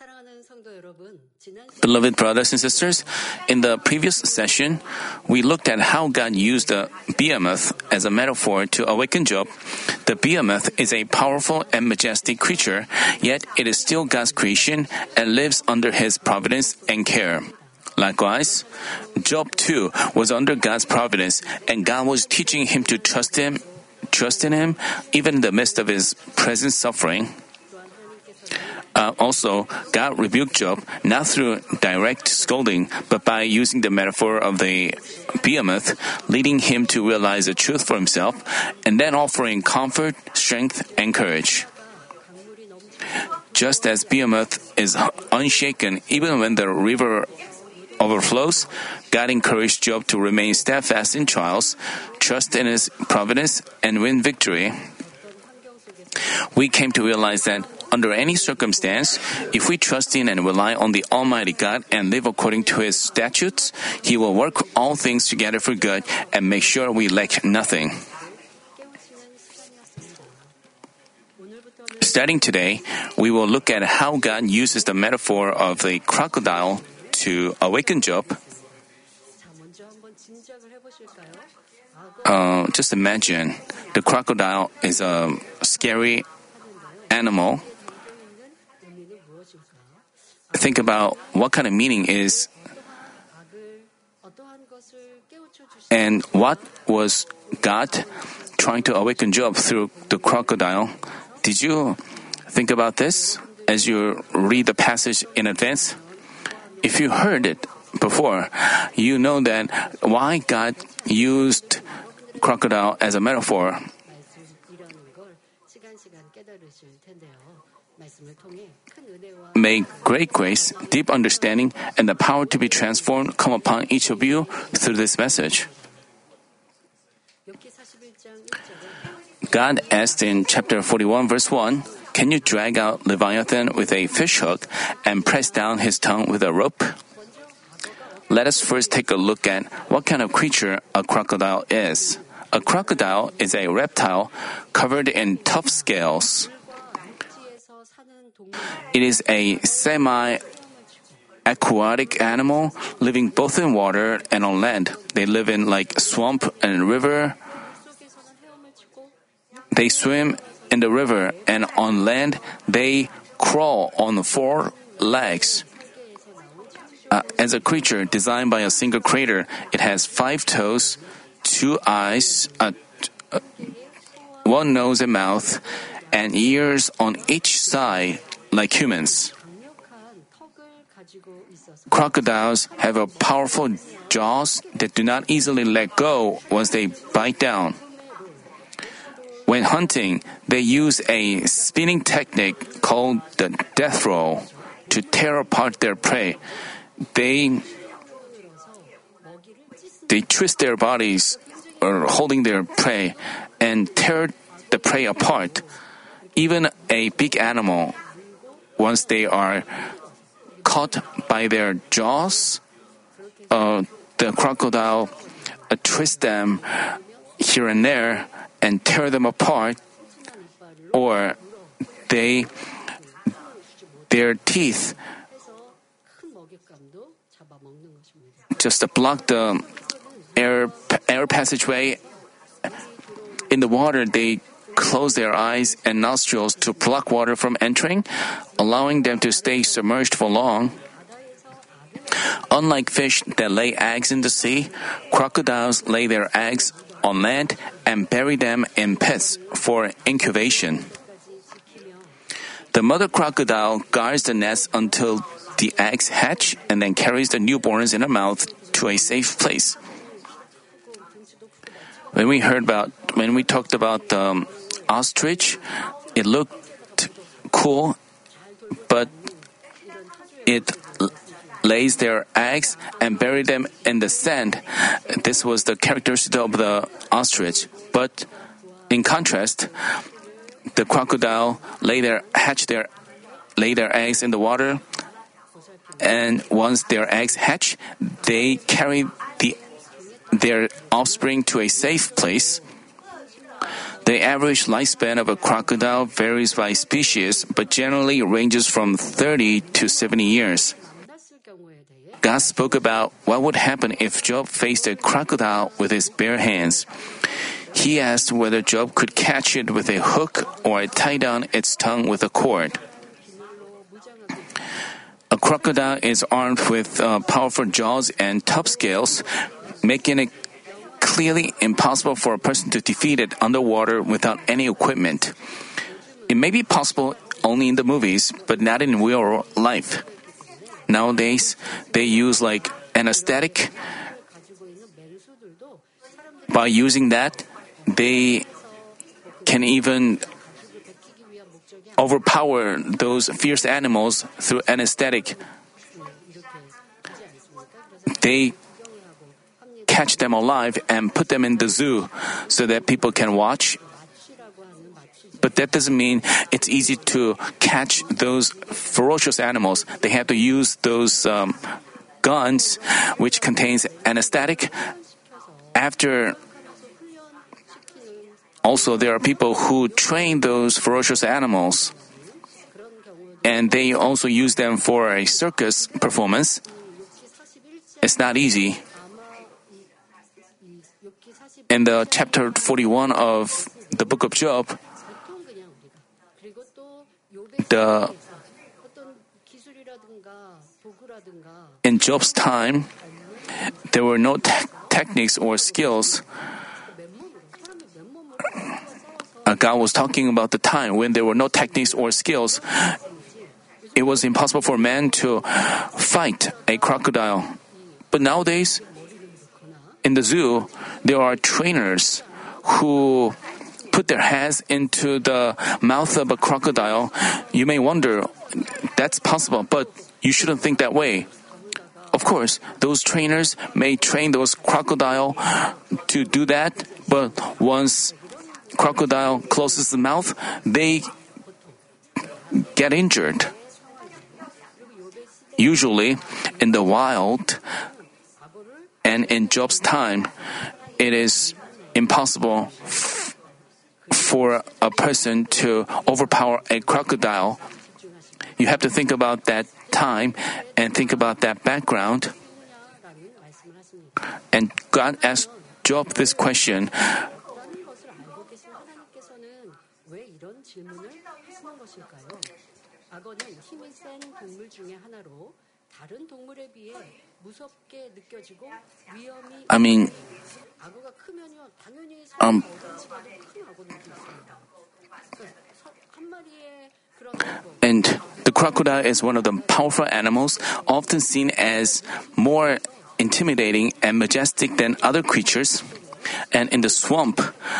Beloved brothers and sisters, in the previous session, we looked at how God used the behemoth as a metaphor to awaken Job. The behemoth is a powerful and majestic creature, yet it is still God's creation and lives under His providence and care. Likewise, Job too was under God's providence, and God was teaching him to trust in Him, even in the midst of his present suffering. Also, God rebuked Job not through direct scolding, but by using the metaphor of the behemoth, leading him to realize the truth for himself, and then offering comfort, strength, and courage. Just as behemoth is unshaken even when the river overflows, God encouraged Job to remain steadfast in trials, trust in His providence, and win victory. We came to realize that under any circumstance, if we trust in and rely on the Almighty God and live according to His statutes, He will work all things together for good and make sure we lack nothing. Starting today, we will look at how God uses the metaphor of the crocodile to awaken Job. Just imagine the crocodile is a scary animal. Think about what kind of meaning is and what was God trying to awaken Job through the crocodile. Did you think about this as you read the passage in advance? If you heard it before, you know that why God used crocodile as a metaphor. May great grace, deep understanding, and the power to be transformed come upon each of you through this message. God asked in chapter 41, verse 1, "Can you drag out Leviathan with a fish hook and press down his tongue with a rope?" Let us first take a look at what kind of creature a crocodile is. A crocodile is a reptile covered in tough scales. It is a semi-aquatic animal living both in water and on land. They live in swamp and river. They swim in the river, and on land they crawl on 4 legs. As a creature designed by a single creator, it has 5 toes, 2 eyes, 1 nose and mouth, and ears on each side like humans. Crocodiles have a powerful jaws that do not easily let go once they bite down. When hunting, they use a spinning technique called the death roll to tear apart their prey. They twist their bodies or holding their prey and tear the prey apart. Even a big animal, once they are caught by their jaws, the crocodile twists them here and there and tear them apart, or their teeth just block the air passageway. In the water, they close their eyes and nostrils to block water from entering, allowing them to stay submerged for long. Unlike fish that lay eggs in the sea, crocodiles lay their eggs on land and bury them in pits for incubation. The mother crocodile guards the nest until the eggs hatch and then carries the newborns in her mouth to a safe place. When we talked about the ostrich, it looked cool, but it lays their eggs and bury them in the sand. This was the characteristic of the ostrich. But in contrast, the crocodile lay their eggs in the water, and once their eggs hatch, they carry their offspring to a safe place. The average lifespan of a crocodile varies by species, but generally ranges from 30 to 70 years. God spoke about what would happen if Job faced a crocodile with his bare hands. He asked whether Job could catch it with a hook or tie down its tongue with a cord. A crocodile is armed with powerful jaws and tough scales, making it clearly impossible for a person to defeat it underwater without any equipment. It may be possible only in the movies, but not in real life. Nowadays, they use like anesthetic. By using that, they can even overpower those fierce animals through anesthetic. They catch them alive and put them in the zoo so that people can watch. But that doesn't mean it's easy to catch those ferocious animals. They have to use those guns which contains anesthetic. Also, there are people who train those ferocious animals, and they also use them for a circus performance. It's not easy. In the chapter 41 of the book of Job, in Job's time, there were no techniques or skills. God was talking about the time when there were no techniques or skills. It was impossible for man to fight a crocodile. But nowadays, in the zoo, there are trainers who put their hands into the mouth of a crocodile. You may wonder, that's possible, but you shouldn't think that way. Of course, those trainers may train those crocodile to do that, but once crocodile closes the mouth, they get injured. Usually, in the wild and in Job's time, it is impossible for a person to overpower a crocodile. You have to think about that time and think about that background. And God asked Job this question. I mean, and the crocodile is one of the powerful animals, often seen as more intimidating and majestic than other creatures. And in the swamp,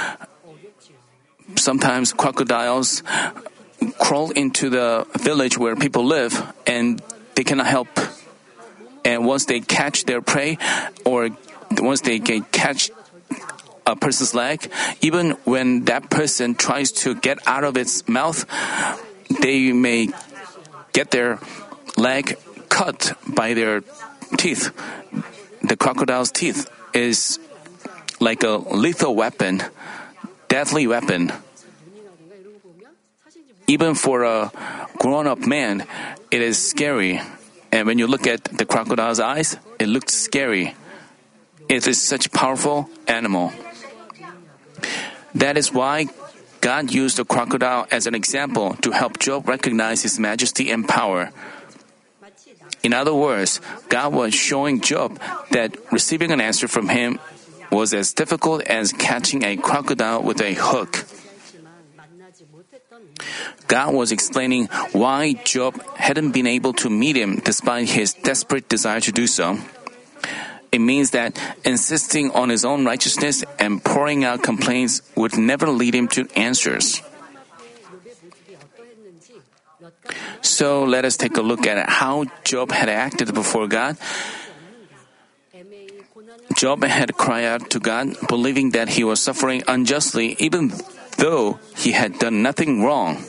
sometimes crocodiles crawl into the village where people live and they cannot help. And once they catch their prey, or once they catch a person's leg, even when that person tries to get out of its mouth, they may get their leg cut by their teeth. The crocodile's teeth is like a lethal weapon, deadly weapon. Even for a grown-up man, it is scary. And when you look at the crocodile's eyes, it looks scary. It is such a powerful animal. That is why God used the crocodile as an example to help Job recognize his majesty and power. In other words, God was showing Job that receiving an answer from him was as difficult as catching a crocodile with a hook. God was explaining why Job hadn't been able to meet him despite his desperate desire to do so. It means that insisting on his own righteousness and pouring out complaints would never lead him to answers. So let us take a look at how Job had acted before God. Job had cried out to God, believing that he was suffering unjustly, even though he had done nothing wrong.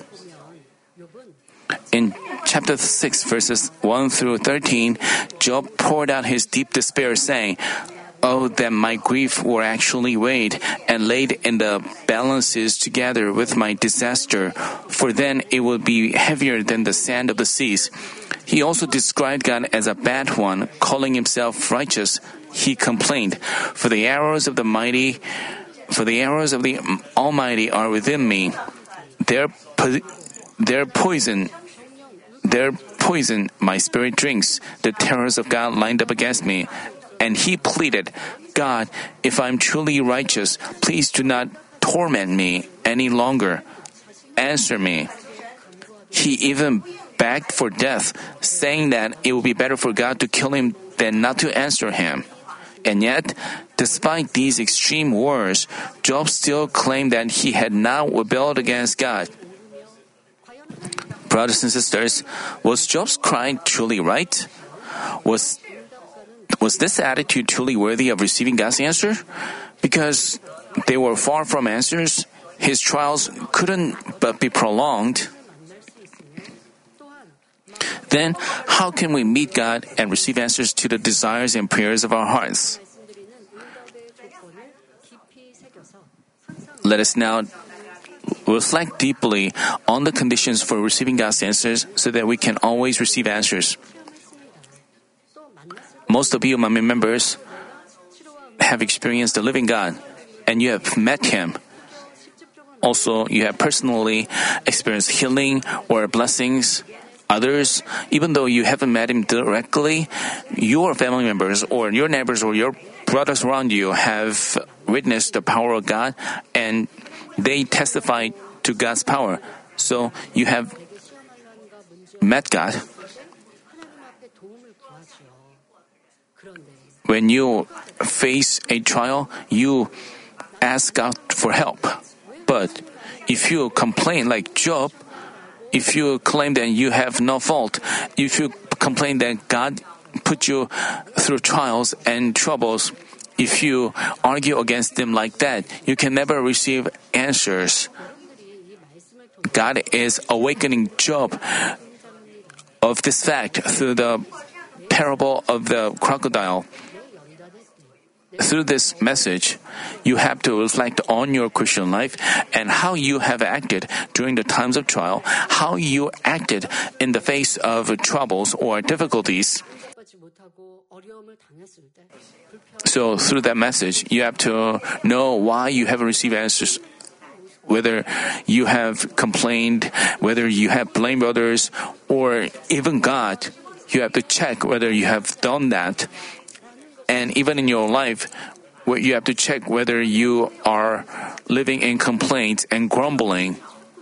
In chapter 6, verses 1 through 13, Job poured out his deep despair, saying, Oh, that my grief were actually weighed and laid in the balances together with my disaster, for then it would be heavier than the sand of the seas. He also described God as a bad one, calling himself righteous. He complained, For the arrows of the Almighty are within me. Their poison my spirit drinks. The terrors of God lined up against me. And he pleaded, God, if I am truly righteous, please do not torment me any longer. Answer me. He even begged for death, saying that it would be better for God to kill him than not to answer him. And yet, despite these extreme words, Job still claimed that he had not rebelled against God. Brothers and sisters, was Job's cry truly right? Was this attitude truly worthy of receiving God's answer? Because they were far from answers, his trials couldn't but be prolonged. Then, how can we meet God and receive answers to the desires and prayers of our hearts? Let us now reflect deeply on the conditions for receiving God's answers so that we can always receive answers. Most of you, my members, have experienced the living God, and you have met Him. Also, you have personally experienced healing or blessings. Others, even though you haven't met Him directly, your family members or your neighbors or your brothers around you have witnessed the power of God, and they testify to God's power. So you have met God. When you face a trial, you ask God for help. But if you complain like Job, if you claim that you have no fault, if you complain that God put you through trials and troubles, if you argue against them like that, you can never receive answers. God is awakening Job of this fact through the parable of the crocodile. Through this message, you have to reflect on your Christian life and how you have acted during the times of trial, how you acted in the face of troubles or difficulties. So through that message, you have to know why you haven't received answers. Whether you have complained, whether you have blamed others, or even God, you have to check whether you have done that. And even in your life, you have to check whether you are living in complaints and grumbling.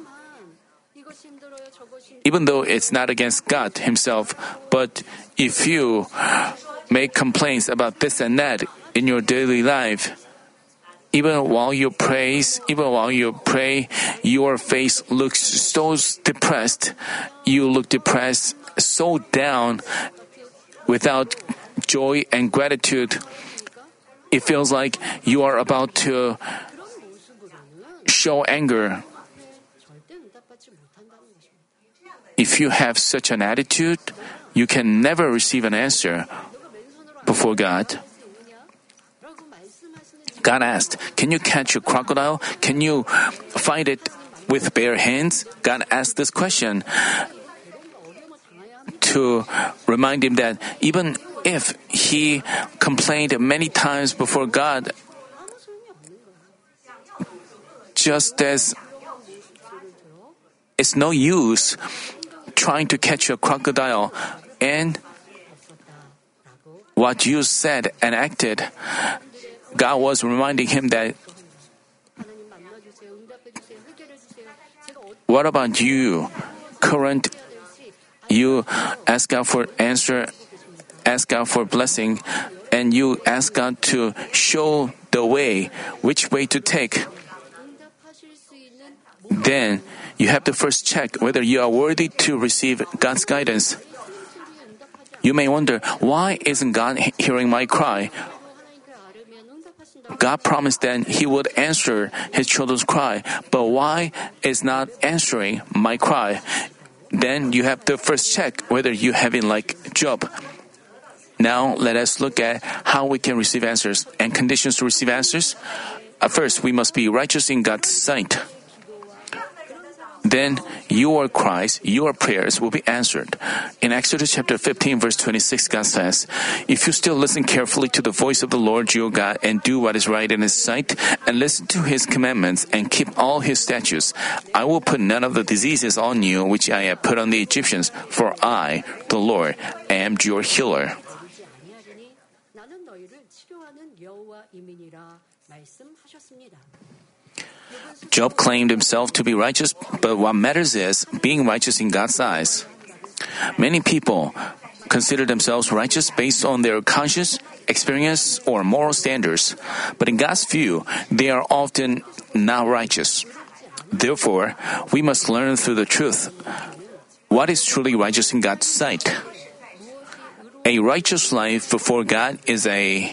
Even though it's not against God Himself, but if you make complaints about this and that in your daily life, even while you pray, your face looks so depressed. You look depressed, so down, without joy and gratitude. It feels like you are about to show anger. If you have such an attitude, you can never receive an answer before God. God asked, can you catch a crocodile? Can you fight it with bare hands? God asked this question to remind him that even if he complained many times before God, just as it's no use trying to catch a crocodile, and what you said and acted, God was reminding him that, what about you? You ask God for answer, ask God for blessing, and you ask God to show the way, which way to take. Then you have to first check whether you are worthy to receive God's guidance. You may wonder, why isn't God hearing my cry? God promised that He would answer His children's cry, but why is not answering my cry? Then you have to first check whether you have been like Job. Now, let us look at how we can receive answers and conditions to receive answers. First, we must be righteous in God's sight. Then your cries, your prayers will be answered. In Exodus chapter 15 verse 26, God says, "If you still listen carefully to the voice of the Lord your God and do what is right in His sight and listen to His commandments and keep all His statutes, I will put none of the diseases on you which I have put on the Egyptians, for I, the Lord, am your healer." Job claimed himself to be righteous, but what matters is being righteous in God's eyes. Many people consider themselves righteous based on their conscience, experience, or moral standards, but in God's view, they are often not righteous. Therefore, we must learn through the truth what is truly righteous in God's sight. A righteous life before God is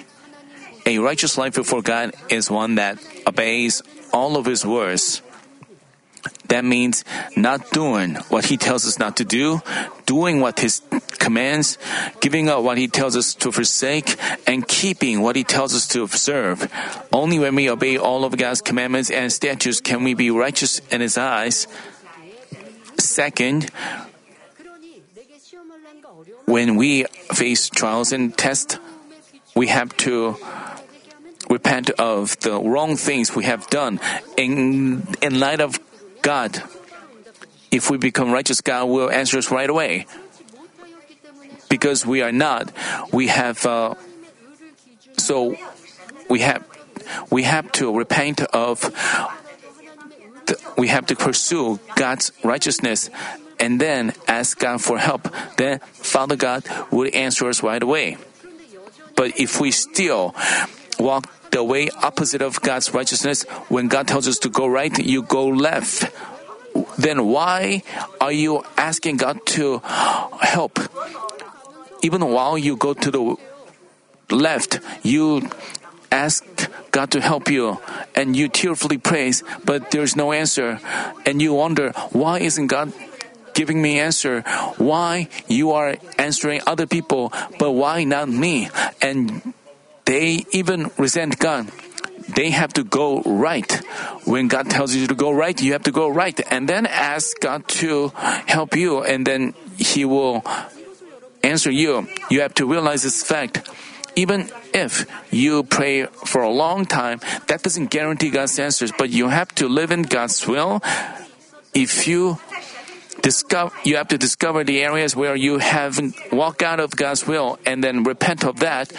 one that obeys all of His words. That means not doing what He tells us not to do, doing what His commands, giving up what He tells us to forsake, and keeping what He tells us to observe. Only when we obey all of God's commandments and statutes can we be righteous in His eyes. Second, when we face trials and tests, we have to repent of the wrong things we have done in light of God. If we become righteous, God will answer us right away. Because we are not, we have to repent of. We have to pursue God's righteousness and then ask God for help. Then Father God would answer us right away. But if we still walk the way opposite of God's righteousness, when God tells us to go right, you go left. Then why are you asking God to help? Even while you go to the left, you ask God to help you and you tearfully praise, but there's no answer. And you wonder, why isn't God giving me answer? Why you are answering other people, but why not me? And they even resent God. They have to go right. When God tells you to go right, you have to go right. And then ask God to help you, and then He will answer you. You have to realize this fact. Even if you pray for a long time, that doesn't guarantee God's answers, but you have to live in God's will. If you have to discover the areas where you haven't walked out of God's will and then repent of that.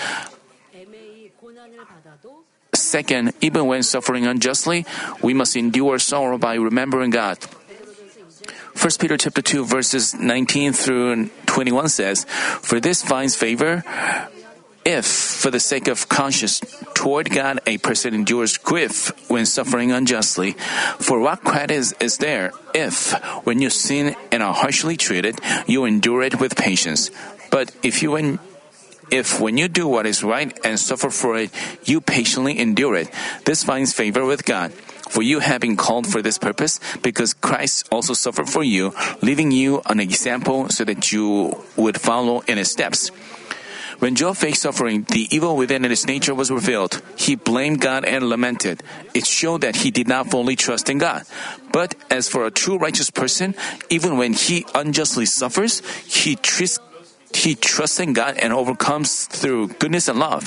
Second, even when suffering unjustly, we must endure sorrow by remembering God. 1 Peter chapter 2 verses 19 through 21 says, "For this finds favor if, for the sake of conscience toward God, a person endures grief when suffering unjustly. For what credit is there if, when you sin and are harshly treated, you endure it with patience? But if when you do what is right and suffer for it, you patiently endure it, this finds favor with God. For you have been called for this purpose, because Christ also suffered for you, leaving you an example so that you would follow in His steps." When Job faced suffering, the evil within his nature was revealed. He blamed God and lamented. It showed that he did not fully trust in God. But as for a true righteous person, even when he unjustly suffers, he trusts in God and overcomes through goodness and love.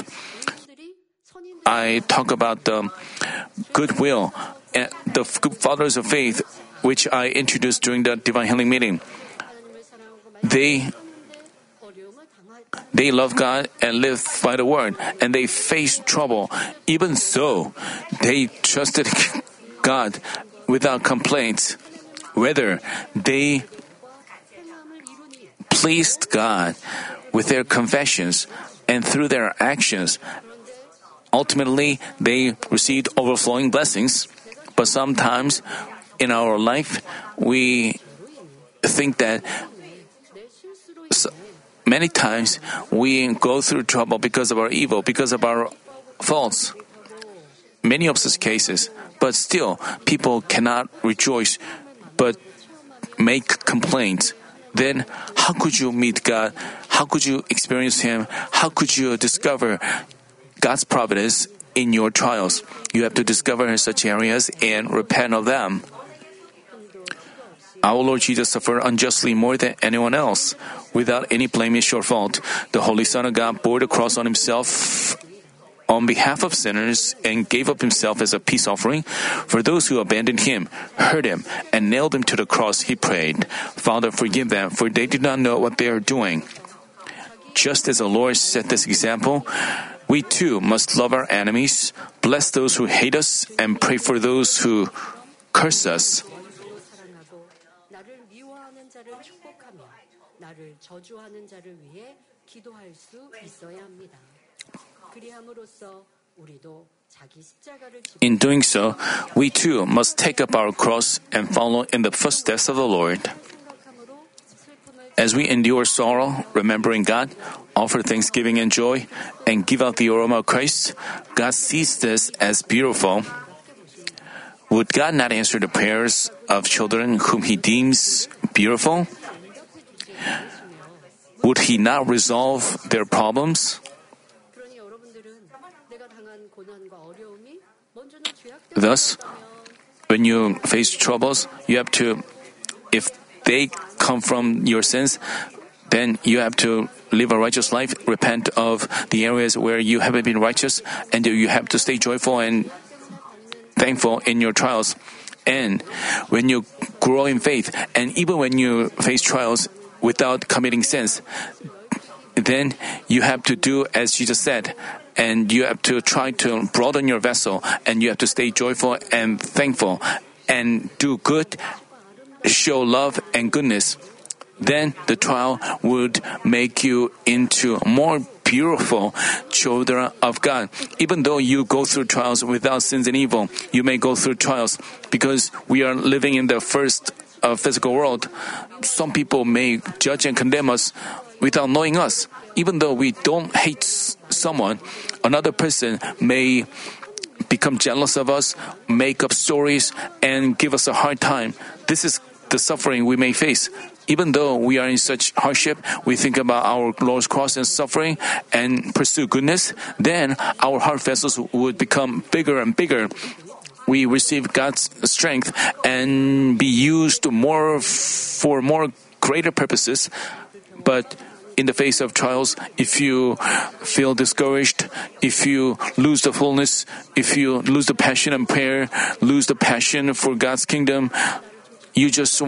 I talk about the goodwill and the fathers of faith, which I introduced during the Divine Healing meeting. They love God and live by the word, and they face trouble. Even so, they trusted God without complaints. Whether they pleased God with their confessions and through their actions, ultimately they received overflowing blessings. But sometimes in our life, we think that many times we go through trouble because of our evil, because of our faults. Many of such cases. But still, people cannot rejoice but make complaints. Then how could you meet God? how could you experience Him? How could you discover God's providence in your trials? You have to discover such areas and repent of them. Our Lord Jesus suffered unjustly more than anyone else. Without any blemish or fault, the Holy Son of God bore the cross on Himself on behalf of sinners and gave up Himself as a peace offering. For those who abandoned Him, hurt Him, and nailed Him to the cross, He prayed, "Father, forgive them, for they do not know what they are doing." Just as the Lord set this example, we too must love our enemies, bless those who hate us, and pray for those who curse us. 나를 미워하는 자를 축복하며 나를 저주하는 자를 위해 기도할 수 있어야 합니다. 그리함으로써 우리도 자기 십자가를 지고 In doing so, we too must take up our cross and follow in the footsteps of the Lord. 생각함으로 슬픔을 As we endure sorrow, remembering God, offer thanksgiving and joy, and give out the aroma of Christ, God sees this as beautiful. Would God not answer the prayers of children whom He deems beautiful? Would He not resolve their problems? 그러니 여러분들은 내가 당한 고난과 어려움이 먼저는 죄악 Thus, when you face troubles, you have to, if they come from your sins, then you have to live a righteous life, repent of the areas where you haven't been righteous, and you have to stay joyful and thankful in your trials. And when you grow in faith, and even when you face trials without committing sins, then you have to do as Jesus said, and you have to try to broaden your vessel, and you have to stay joyful and thankful, and do good, show love and goodness. Then the trial would make you into more beautiful children of God. Even though you go through trials without sins and evil, you may go through trials because we are living in the first physical world. Some people may judge and condemn us without knowing us. Even though we don't hate someone, another person may become jealous of us, make up stories, and give us a hard time. This is the suffering we may face. Even though we are in such hardship, we think about our Lord's cross and suffering and pursue goodness, then our heart vessels would become bigger and bigger. We receive God's strength and be used more for more greater purposes. But in the face of trials, if you feel discouraged, if you lose the fullness, if you lose the passion in prayer, lose the passion for God's kingdom, you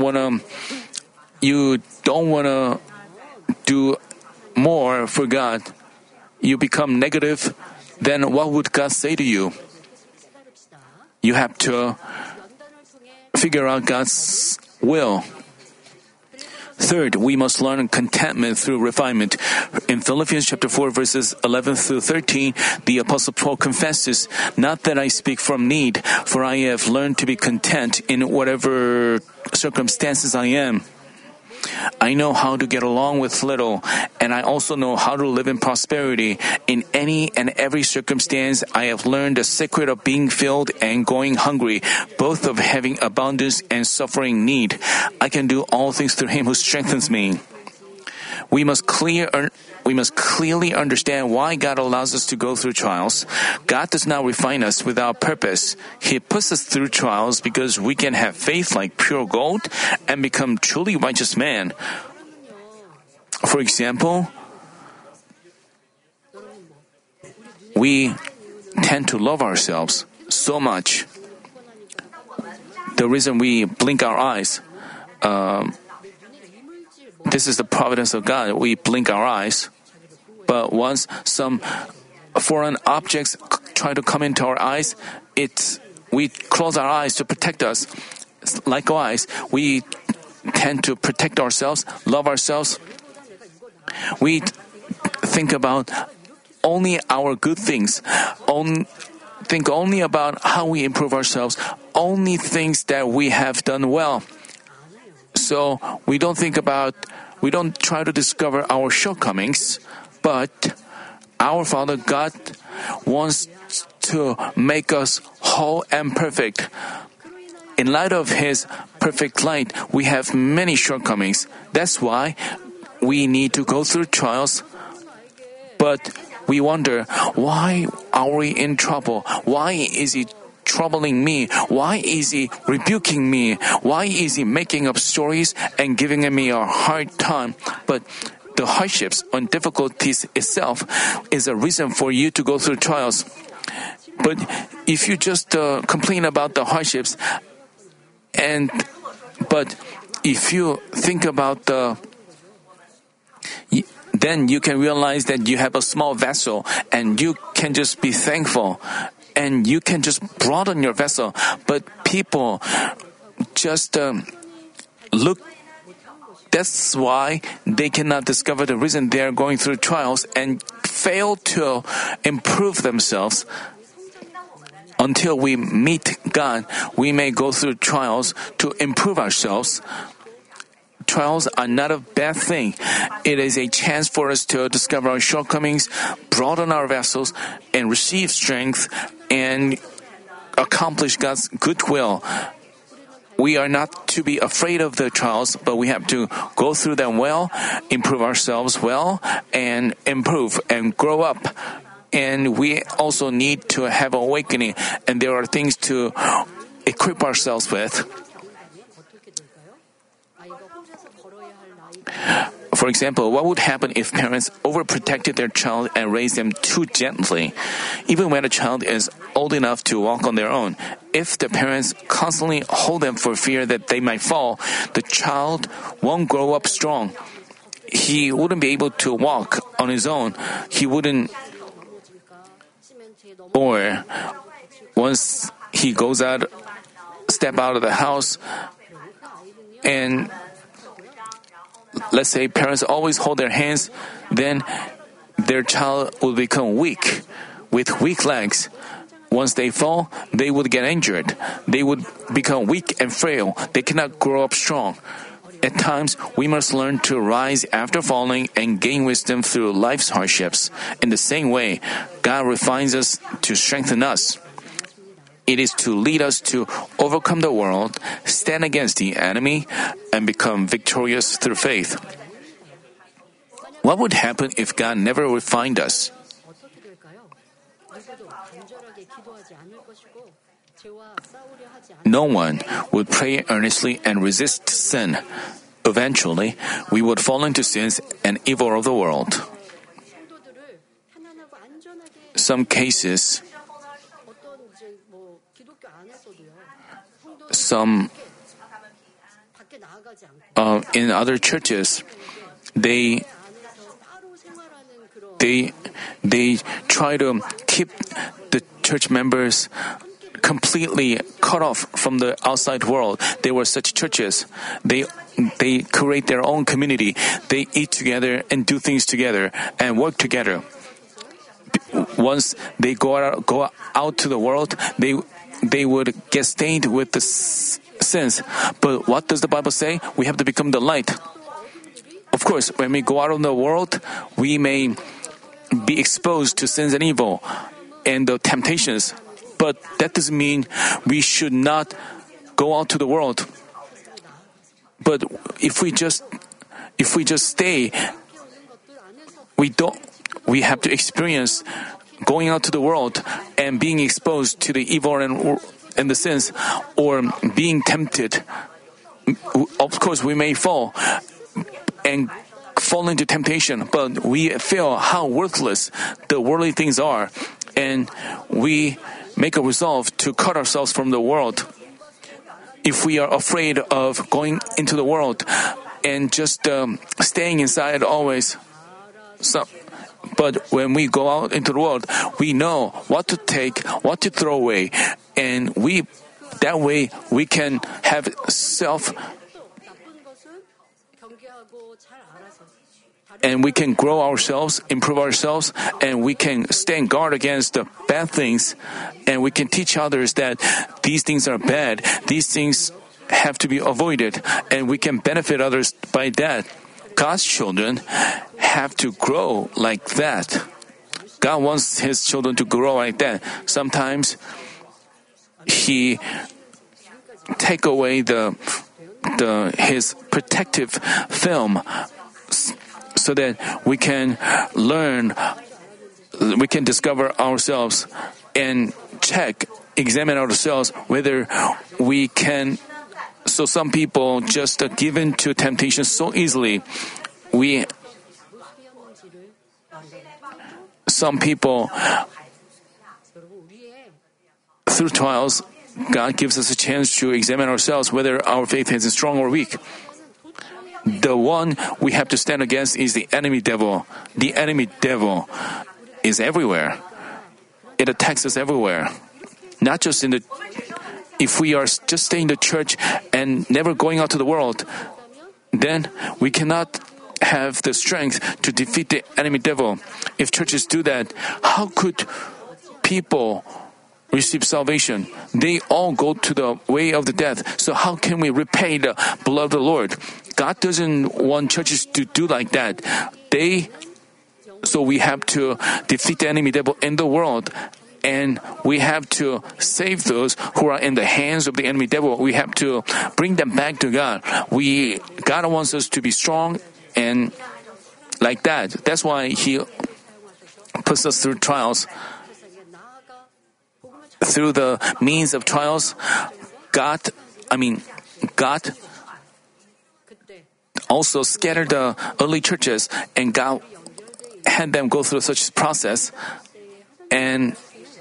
don't want to do more for God, you become negative, then what would God say to you? You have to figure out God's will. Third, we must learn contentment through refinement. In Philippians chapter 4, verses 11 through 13, the Apostle Paul confesses, "Not that I speak from need, for I have learned to be content in whatever circumstances I am. I know how to get along with little, and I also know how to live in prosperity. In any and every circumstance, I have learned the secret of being filled and going hungry, both of having abundance and suffering need. I can do all things through Him who strengthens me." We must clearly understand why God allows us to go through trials. God does not refine us without purpose. He puts us through trials because we can have faith like pure gold and become truly righteous men. For example, we tend to love ourselves so much. The reason we blink our eyes, this is the providence of God. We blink our eyes, but once some foreign objects try to come into our eyes, we close our eyes to protect us. Likewise, we tend to protect ourselves, love ourselves. We think about only our good things, think only about how we improve ourselves, only things that we have done well. So we don't try to discover our shortcomings, but our Father God wants to make us whole and perfect. In light of His perfect light, we have many shortcomings. That's why we need to go through trials, but we wonder, why are we in trouble? Why is he troubling me? Why is he rebuking me? Why is he making up stories and giving me a hard time? But the hardships and difficulties itself is a reason for you to go through trials. But if you just complain about the hardships, but if you think about then you can realize that you have a small vessel and you can just be thankful and you can just broaden your vessel. But people just look. That's why they cannot discover the reason they are going through trials and fail to improve themselves. Until we meet God, we may go through trials to improve ourselves. Trials are not a bad thing. It is a chance for us to discover our shortcomings, broaden our vessels, and receive strength and accomplish God's goodwill. We are not to be afraid of the trials, but we have to go through them well, improve ourselves well, and improve and grow up. And we also need to have awakening, and there are things to equip ourselves with. For example, what would happen if parents overprotected their child and raised them too gently? Even when a child is old enough to walk on their own, if the parents constantly hold them for fear that they might fall, the child won't grow up strong. He wouldn't be able to walk on his own. Or once he step out of the house, and let's say parents always hold their hands, then their child will become weak, with weak legs. Once they fall, they would get injured. They would become weak and frail. They cannot grow up strong. At times, we must learn to rise after falling and gain wisdom through life's hardships. In the same way, God refines us to strengthen us. It is to lead us to overcome the world, stand against the enemy, and become victorious through faith. What would happen if God never refined us? No one would pray earnestly and resist sin. Eventually, we would fall into sins and evil of the world. In other churches, they try to keep the church members completely cut off from the outside world. There were such churches. They create their own community. They eat together and do things together and work together. Once they go out to the world, they would get stained with the sins. But what does the Bible say? We have to become the light. Of course, when we go out in the world, we may be exposed to sins and evil and the temptations. But that doesn't mean we should not go out to the world. But if we just stay, we have to experience going out to the world and being exposed to the evil and the sins, or being tempted. Of course, we may fall and fall into temptation, but we feel how worthless the worldly things are, and we make a resolve to cut ourselves from the world. If we are afraid of going into the world and just staying inside always, but when we go out into the world, we know what to take, what to throw away, and that way we can have and we can grow ourselves, improve ourselves, and we can stand guard against the bad things, and we can teach others that these things are bad, these things have to be avoided, and we can benefit others by that. God's children have to grow like that. God wants His children to grow like that. Sometimes He take away His protective film. so that we can learn, we can discover ourselves and examine ourselves whether we can. So some people just give in to temptation so easily. Some people, through trials, God gives us a chance to examine ourselves whether our faith is strong or weak. The one we have to stand against is the enemy devil. The enemy devil is everywhere. It attacks us everywhere. Not just if we are just staying in the church and never going out to the world, then we cannot have the strength to defeat the enemy devil. If churches do that, how could people receive salvation? They all go to the way of the death. So how can we repay the blood of the Lord? God doesn't want churches to do like that. So we have to defeat the enemy devil in the world. And we have to save those who are in the hands of the enemy devil. We have to bring them back to God. God wants us to be strong and like that. That's why He puts us through trials. Through the means of trials, God also scattered the early churches, and God had them go through such process. And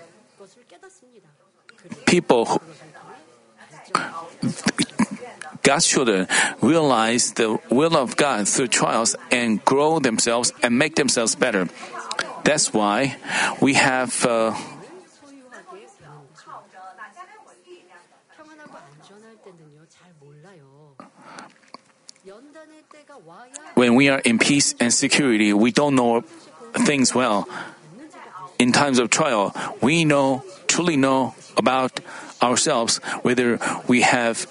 God's children realize the will of God through trials and grow themselves and make themselves better. That's why we have when we are in peace and security, we don't know things well. In times of trial, we truly know about ourselves, whether we have.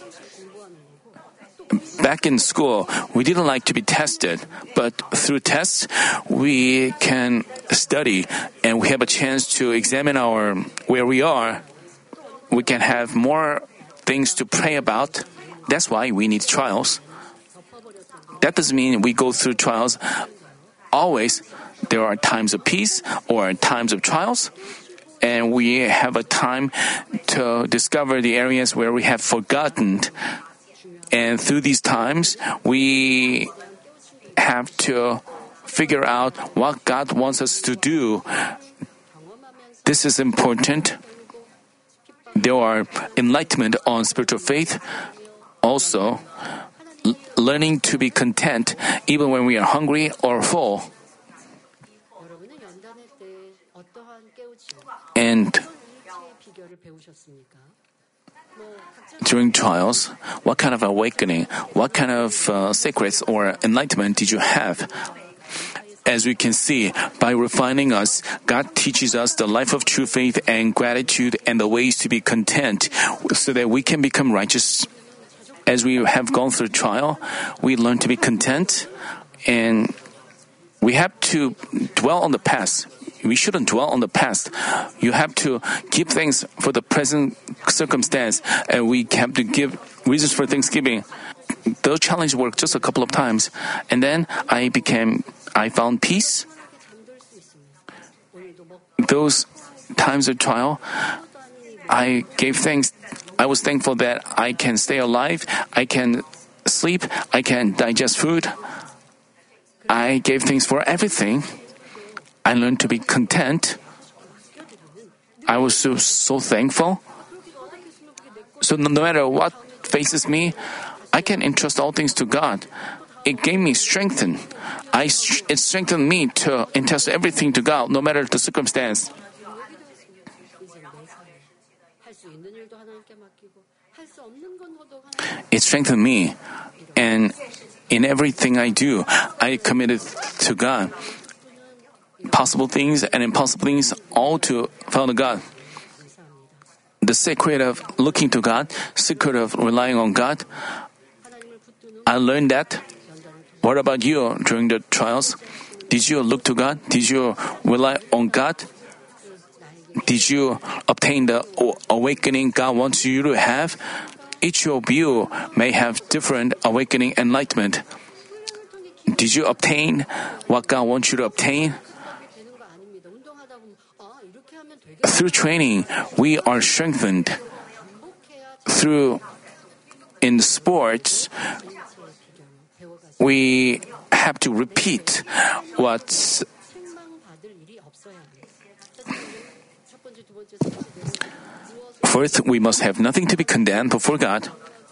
Back in school, we didn't like to be tested, but through tests, we can study and we have a chance to examine where we are. We can have more things to pray about. That's why we need trials. That doesn't mean we go through trials always. There are times of peace or times of trials, and we have a time to discover the areas where we have forgotten. And through these times, we have to figure out what God wants us to do. This is important. There are enlightenment on spiritual faith. Also, learning to be content even when we are hungry or full. And during trials, what kind of awakening, what kind of secrets or enlightenment did you have? As we can see, by refining us, God teaches us the life of true faith and gratitude and the ways to be content so that we can become righteous. As we have gone through trial, we learn to be content, and we have to dwell on the past. We shouldn't dwell on the past. You have to give thanks for the present circumstance, and we have to give reasons for thanksgiving. Those challenges worked just a couple of times, and then I found peace. Those times of trial, I gave thanks. I was thankful that I can stay alive, I can sleep, I can digest food. I gave thanks for everything. I learned to be content. I was so thankful. So no matter what faces me, I can entrust all things to God. It gave me strength. It strengthened me to entrust everything to God, no matter the circumstance. It strengthened me, and in everything I do, I committed to God. Possible things and impossible things, all to follow God. The secret of looking to God, secret of relying on God, I learned that. What about you during the trials? Did you look to God? Did you rely on God? Did you obtain the awakening God wants you to have? Each of you may have different awakening enlightenment. Did you obtain what God wants you to obtain? 되는 거 아닙니다. 운동하다 보면 이렇게 하면 되겠다. Through training, we are strengthened. Through in sports, we have to repeat what's 책망받을 일이 없어야 합니다. 첫 번째, 두 번째, 세 번째 first. We must have nothing to be condemned before God.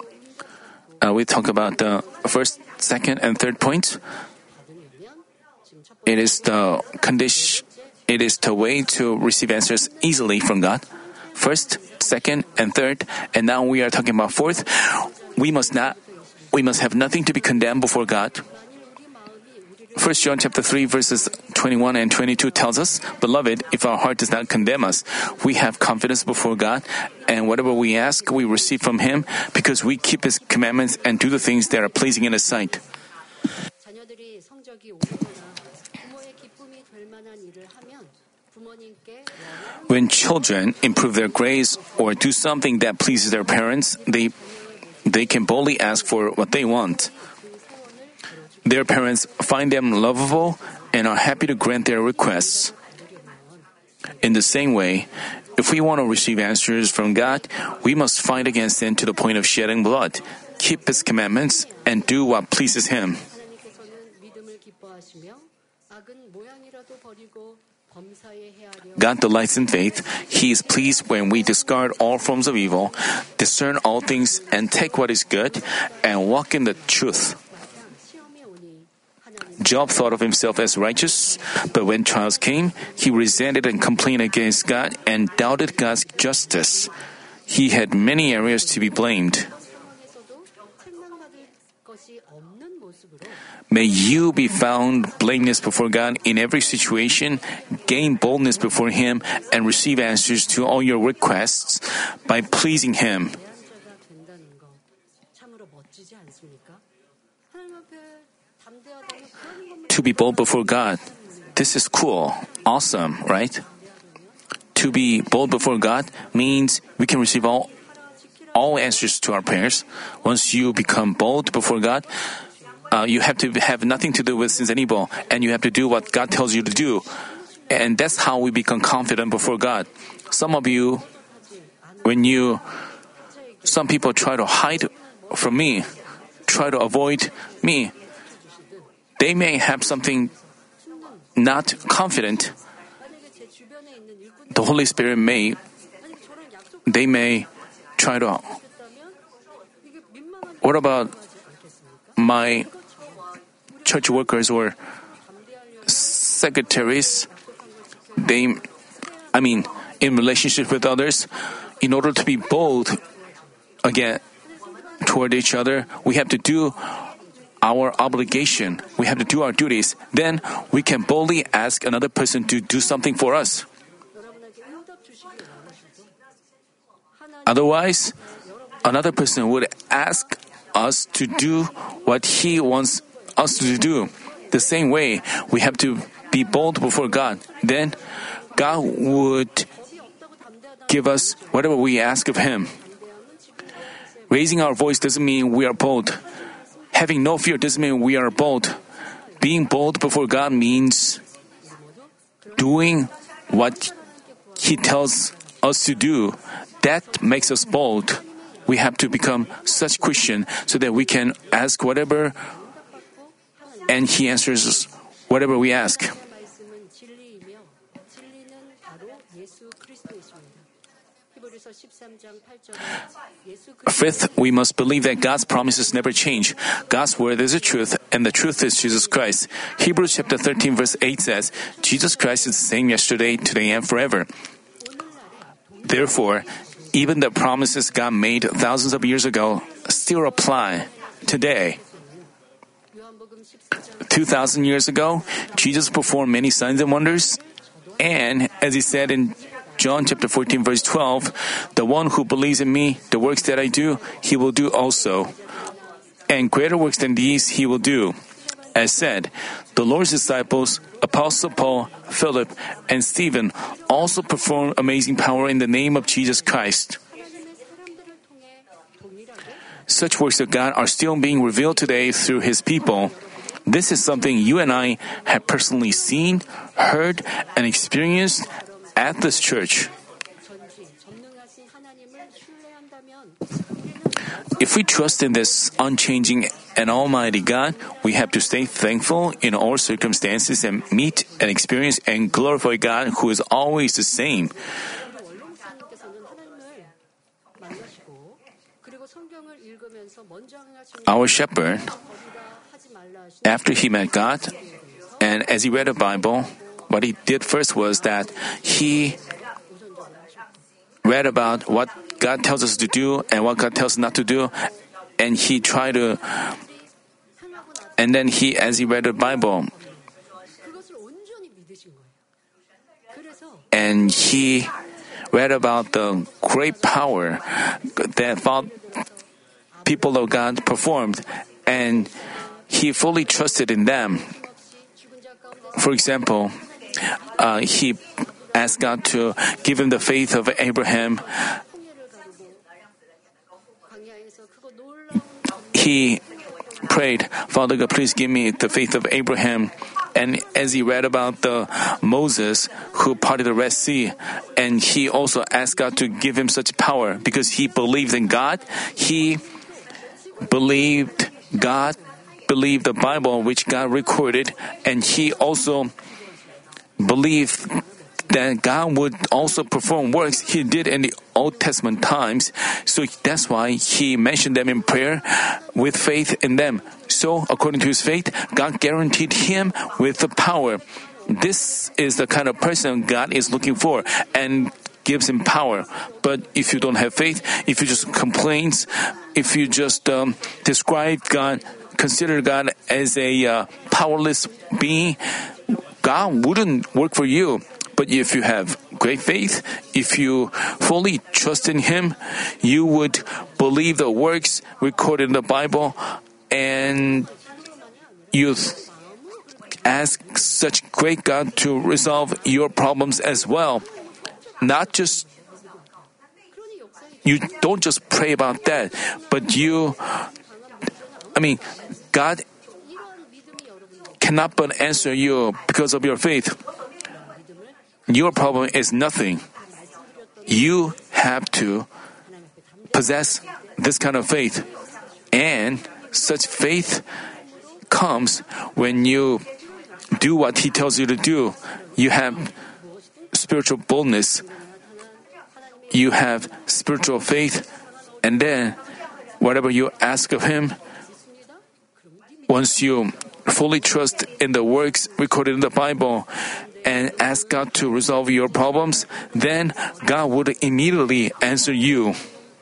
We talk about the first, second, and third points. 받으려면 지금 첫 번째 It is the condition. It is the way to receive answers easily from God. First, second, and third, and now we are talking about fourth. We must have nothing to be condemned before God. 만일 우리 마음이 우리를 1 John chapter 3 verses 21 and 22 tells us, Beloved, if our heart does not condemn us, we have confidence before God, and whatever we ask, we receive from Him, because we keep His commandments and do the things that are pleasing in His sight. 자녀들이 성적이 오르거나 부모의 기쁨이 될 만한 일을 하면 부모님께 When children improve their grades or do something that pleases their parents, they can boldly ask for what they want. Their parents find them lovable and are happy to grant their requests. In the same way, if we want to receive answers from God, we must fight against sin to the point of shedding blood, keep His commandments, and do what pleases Him. 하나님께서는 믿음을 기뻐하시며 악은 모양이라도 버리고 범사에 헤아려 God delights in faith. He is pleased when we discard all forms of evil, discern all things, and take what is good, and walk in the truth. 시험이 오니 하나님 Job thought of himself as righteous, but when trials came, he resented and complained against God and doubted God's justice. He had many areas to be blamed. 상황에서도 책망받을 것이 없는 모습으로 May you be found blameless before God in every situation, gain boldness before Him, and receive answers to all your requests by pleasing Him. 대안자가 된다는 거 참으로 멋지지 않습니까? 하나님 앞에 담대하다면 그런 것만 To be bold before God, this is cool, awesome, right? To be bold before God means we can receive all answers to our prayers. Once you become bold before God, you have to have nothing to do with sins and evil, and you have to do what God tells you to do. And that's how we become confident before God. Some of you, some people try to hide from me, try to avoid me. They may have something not confident. 만약에 제 주변에 있는 일꾼 The Holy Spirit may 저랑 약속 they may try to. 했다면 이게 민망한 What about 않겠습니까? my church workers or secretaries? In relationship with others, in order to be bold again toward each other, we have to do our obligation. We have to do our duties. Then we can boldly ask another person to do something for us. 여러분에게 응답 주시기 원하시죠? 하나님 Otherwise, another person would ask us to do what He wants us to do. The same way, we have to be bold before God. Then God would 겁이 없다고 담대하다 give us whatever we ask of Him. Raising our voice doesn't mean we are bold. Having no fear doesn't mean we are bold. Being bold before God means doing what He tells us to do. That makes us bold. We have to become such Christian so that we can ask whatever and He answers us whatever we ask. 말씀은 진리이며 진리는 바로 예수 그리스도이십니다. 히브리서 13장 8절에 예수 그리스도 Fifth, we must believe that God's promises never change. God's word is the truth, and the truth is Jesus Christ. Hebrews chapter 13 verse 8 says, Jesus Christ is the same yesterday, today, and forever. Therefore, even the promises God made thousands of years ago still apply today. 요한복음 14장 2,000 years ago, Jesus performed many signs and wonders, and as He said in John chapter 14 verse 12, the one who believes in me, the works that I do, he will do also. And greater works than these he will do. As said, the Lord's disciples, Apostle Paul, Philip, and Stephen also performed amazing power in the name of Jesus Christ. 하나님의 사람들을 통해 동일하게 Such works of God are still being revealed today through His people. This is something you and I have personally seen, heard, and experienced at this church. 전능하신 하나님을 신뢰한다면 If we trust in this unchanging and almighty God, we have to stay thankful in all circumstances and meet and experience and glorify God who is always the same. 원로목사님께서는 하나님을 만나시고 그리고 성경을 읽으면서 먼저 행하신 Our shepherd, 거리다 하지 말라 하신 after he met God, and as he read the Bible, what he did first was that he read about what God tells us to do and what God tells us not to do, and he tried to, and then as he read the Bible, 그것을 온전히 믿으신 거예요. 그래서 and he read about the great power that people of God performed, and he fully trusted in them. 죽은 자 가운데 For example, he asked God to give him the faith of Abraham. 홍해를 가르고 광야에서 그거 놀라운 He prayed, Father God, please give me the faith of Abraham. And as he read about the Moses who parted the Red Sea, and he also asked God to give him such power because he believed in God. He believed God, believed the Bible which God recorded, and he also believed that God would also perform works he did in the Old Testament times. So that's why he mentioned them in prayer with faith in them. So according to his faith, God guaranteed him with the power. This is the kind of person God is looking for and gives him power. But if you don't have faith, if you just complain, if you just describe God, consider God as a powerless being, God wouldn't work for you. But if you have great faith, if you fully trust in Him, you would believe the works recorded in the Bible, and you ask such great God to resolve your problems as well. Not just, you don't just pray about that, but God cannot but answer you because of your faith. Your problem is nothing. You have to possess this kind of faith. And such faith comes when you do what He tells you to do. You have spiritual boldness. You have spiritual faith. And then, whatever you ask of Him, once you fully trust in the works recorded in the Bible, and ask God to resolve your problems, then God would immediately answer you.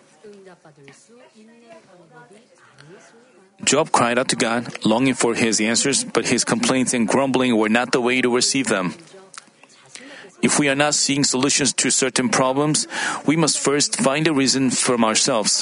Job cried out to God, longing for his answers, but his complaints and grumbling were not the way to receive them. If we are not seeing solutions to certain problems, we must first find a reason from ourselves.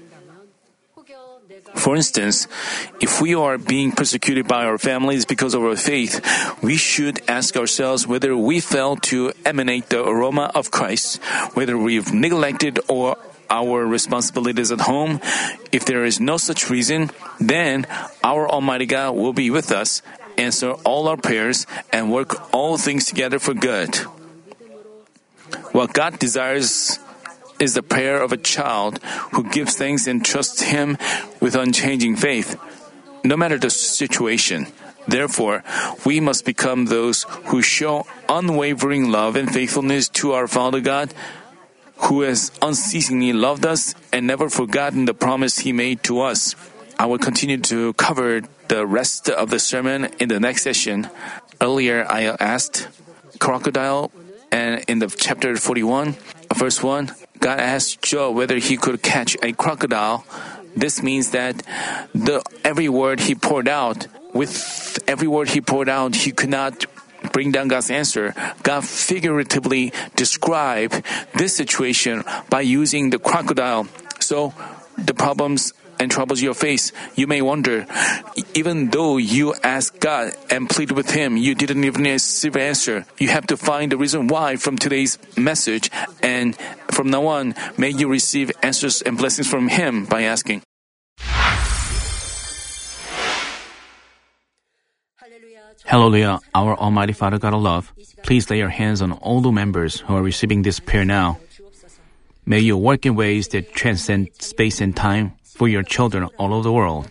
For instance, if we are being persecuted by our families because of our faith, we should ask ourselves whether we fail to emanate the aroma of Christ, whether we've neglected our responsibilities at home. If there is no such reason, then our Almighty God will be with us, answer all our prayers, and work all things together for good. What God desires is the prayer of a child who gives thanks and trusts Him with unchanging faith, no matter the situation. Therefore, we must become those who show unwavering love and faithfulness to our Father God, who has unceasingly loved us and never forgotten the promise He made to us. I will continue to cover the rest of the sermon in the next session. Earlier, I asked crocodile, and in the chapter 41, verse 1, God asked Job whether he could catch a crocodile. This means that every word he poured out, he could not bring down God's answer. God figuratively described this situation by using the crocodile. So, the problems and troubles you face, you may wonder, even though you asked God and pleaded with Him, you didn't even receive an answer. You have to find the reason why from today's message, and from now on, may you receive answers and blessings from Him by asking. Hallelujah, our Almighty Father God of love, please lay your hands on all the members who are receiving this prayer now. May you work in ways that transcend space and time for your children all over the world.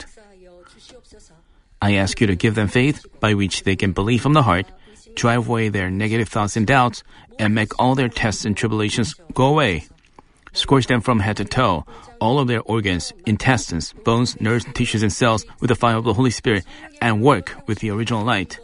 I ask you to give them faith by which they can believe from the heart, drive away their negative thoughts and doubts, and make all their tests and tribulations go away. Scorch them from head to toe, all of their organs, intestines, bones, nerves, tissues, and cells with the fire of the Holy Spirit, and work with the original light.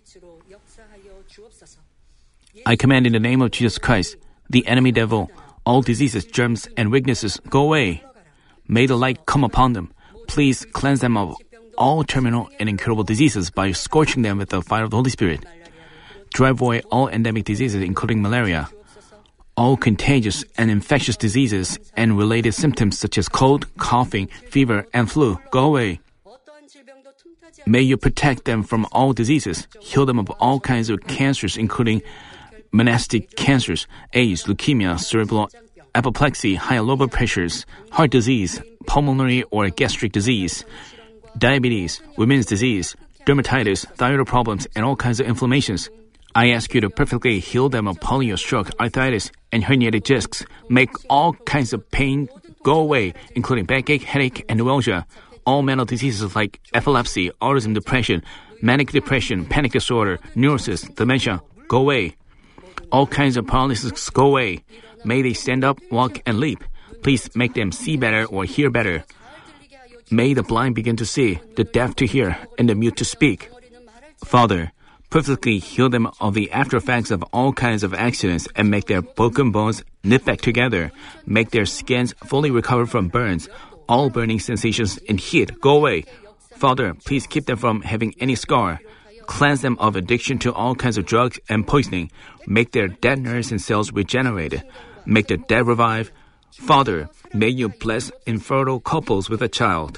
I command in the name of Jesus Christ, the enemy devil, all diseases, germs, and weaknesses go away. May the light come upon them. Please cleanse them of all terminal and incurable diseases by scorching them with the fire of the Holy Spirit. Drive away all endemic diseases, including malaria. All contagious and infectious diseases and related symptoms such as cold, coughing, fever, and flu go away. May you protect them from all diseases, heal them of all kinds of cancers, including monastic cancers, AIDS, leukemia, cerebral apoplexy, high and low blood pressures, heart disease, pulmonary or gastric disease, diabetes, women's disease, dermatitis, thyroid problems, and all kinds of inflammations. I ask you to perfectly heal them of polio, stroke, arthritis, and herniated discs. Make all kinds of pain go away, including backache, headache, and neuralgia. All mental diseases like epilepsy, autism, depression, manic depression, panic disorder, neurosis, dementia, go away. All kinds of paralysis go away. May they stand up, walk, and leap. Please make them see better or hear better. May the blind begin to see, the deaf to hear, and the mute to speak. Father, perfectly heal them of the after effects of all kinds of accidents and make their broken bones knit back together. Make their skins fully recover from burns. All burning sensations and heat go away. Father, please keep them from having any scar. Cleanse them of addiction to all kinds of drugs and poisoning. Make their dead nerves and cells regenerated. Make the dead revive. Father, may you bless infertile couples with a child.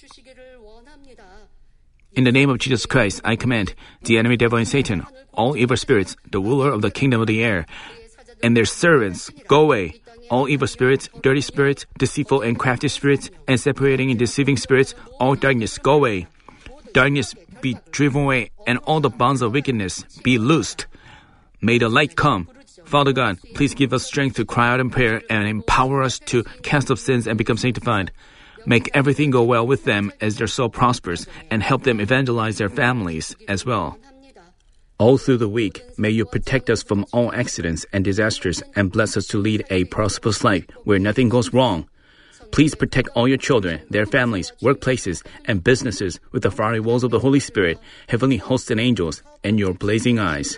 In the name of Jesus Christ, I command the enemy devil and Satan, all evil spirits, the ruler of the kingdom of the air, and their servants, go away. All evil spirits, dirty spirits, deceitful and crafty spirits, and separating and deceiving spirits, all darkness, go away. Darkness be driven away, and all the bonds of wickedness be loosed. May the light come. Father God, please give us strength to cry out in prayer and empower us to cast off sins and become sanctified. Make everything go well with them as their soul prospers, and help them evangelize their families as well. All through the week, may you protect us from all accidents and disasters and bless us to lead a prosperous life where nothing goes wrong. Please protect all your children, their families, workplaces, and businesses with the fiery walls of the Holy Spirit, heavenly hosts and angels, and your blazing eyes.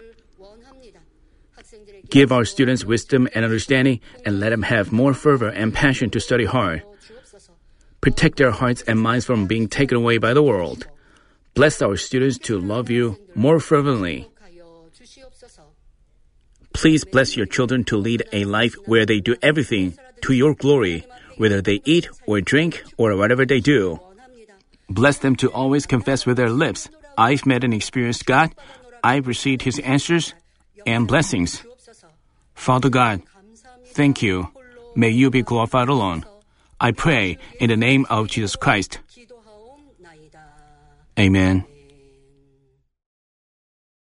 Give our students wisdom and understanding, and let them have more fervor and passion to study hard. Protect their hearts and minds from being taken away by the world. Bless our students to love you more fervently. Please bless your children to lead a life where they do everything to your glory, whether they eat or drink or whatever they do. Bless them to always confess with their lips, I've met and experienced God, I've received His answers and blessings. Father God, thank you. May you be glorified alone. I pray in the name of Jesus Christ. Amen.